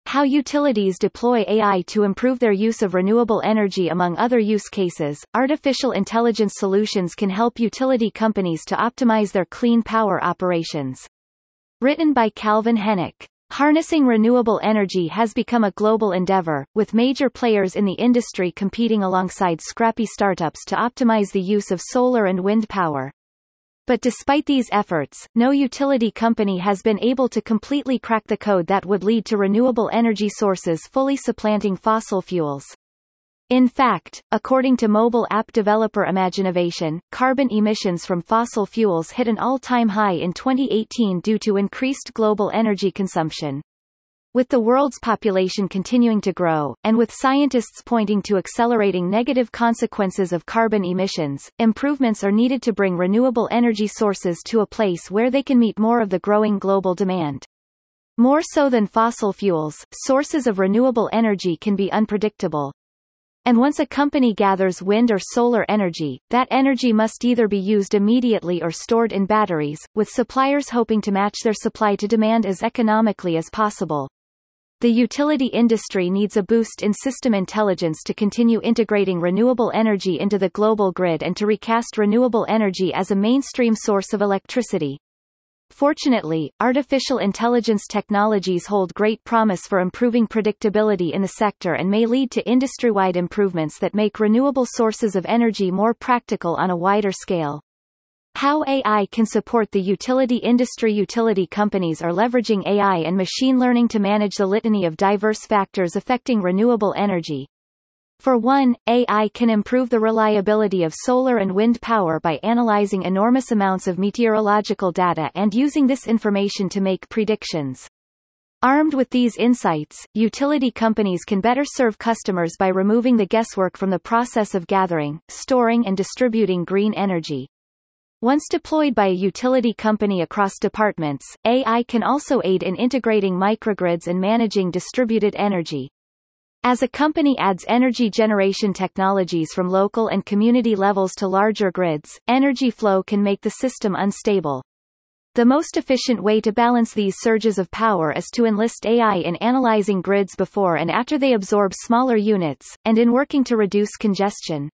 How utilities deploy AI to improve their use of renewable energy. Among other use cases, artificial intelligence solutions can help utility companies to optimize their clean power operations. Written by Calvin Hennick. Harnessing renewable energy has become a global endeavor, with major players in the industry competing alongside scrappy startups to optimize the use of solar and wind power. But despite these efforts, no utility company has been able to completely crack the code that would lead to renewable energy sources fully supplanting fossil fuels. In fact, according to mobile app developer Imagination, carbon emissions from fossil fuels hit an all-time high in 2018 due to increased global energy consumption. With the world's population continuing to grow, and with scientists pointing to accelerating negative consequences of carbon emissions, improvements are needed to bring renewable energy sources to a place where they can meet more of the growing global demand. More so than fossil fuels, sources of renewable energy can be unpredictable. And once a company gathers wind or solar energy, that energy must either be used immediately or stored in batteries, with suppliers hoping to match their supply to demand as economically as possible. The utility industry needs a boost in system intelligence to continue integrating renewable energy into the global grid and to recast renewable energy as a mainstream source of electricity. Fortunately, artificial intelligence technologies hold great promise for improving predictability in the sector and may lead to industry-wide improvements that make renewable sources of energy more practical on a wider scale. How AI can support the utility industry. Utility companies are leveraging AI and machine learning to manage the litany of diverse factors affecting renewable energy. For one, AI can improve the reliability of solar and wind power by analyzing enormous amounts of meteorological data and using this information to make predictions. Armed with these insights, utility companies can better serve customers by removing the guesswork from the process of gathering, storing and distributing green energy. Once deployed by a utility company across departments, AI can also aid in integrating microgrids and managing distributed energy. As a company adds energy generation technologies from local and community levels to larger grids, energy flow can make the system unstable. The most efficient way to balance these surges of power is to enlist AI in analyzing grids before and after they absorb smaller units, and in working to reduce congestion.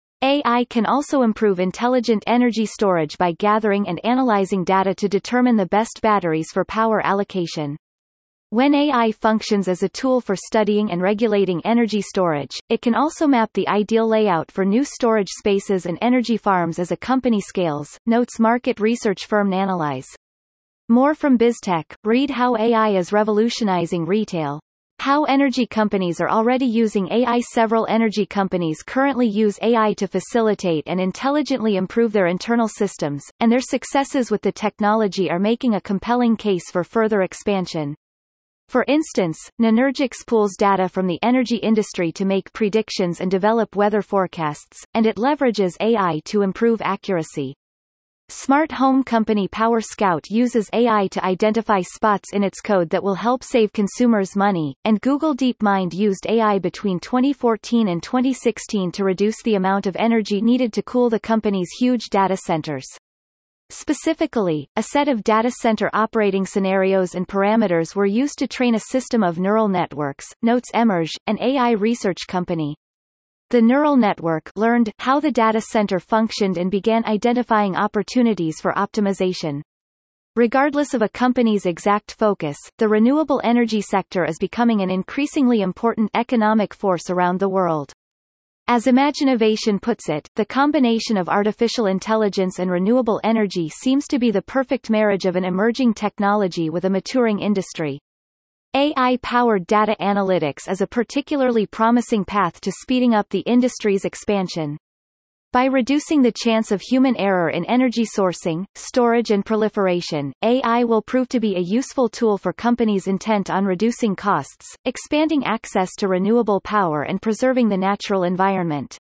AI can also improve intelligent energy storage by gathering and analyzing data to determine the best batteries for power allocation. When AI functions as a tool for studying and regulating energy storage, it can also map the ideal layout for new storage spaces and energy farms as a company scales, notes market research firm Nanalyze. More from BizTech, read how AI is revolutionizing retail. How energy companies are already using AI. Several energy companies currently use AI to facilitate and intelligently improve their internal systems, and their successes with the technology are making a compelling case for further expansion. For instance, Nanergix pools data from the energy industry to make predictions and develop weather forecasts, and it leverages AI to improve accuracy. Smart home company Power Scout uses AI to identify spots in its code that will help save consumers money, and Google DeepMind used AI between 2014 and 2016 to reduce the amount of energy needed to cool the company's huge data centers. Specifically, a set of data center operating scenarios and parameters were used to train a system of neural networks, notes Emerge, an AI research company. The neural network learned how the data center functioned and began identifying opportunities for optimization. Regardless of a company's exact focus, the renewable energy sector is becoming an increasingly important economic force around the world. As Imagination puts it, the combination of artificial intelligence and renewable energy seems to be the perfect marriage of an emerging technology with a maturing industry. AI-powered data analytics is a particularly promising path to speeding up the industry's expansion. By reducing the chance of human error in energy sourcing, storage and proliferation, AI will prove to be a useful tool for companies intent on reducing costs, expanding access to renewable power and preserving the natural environment.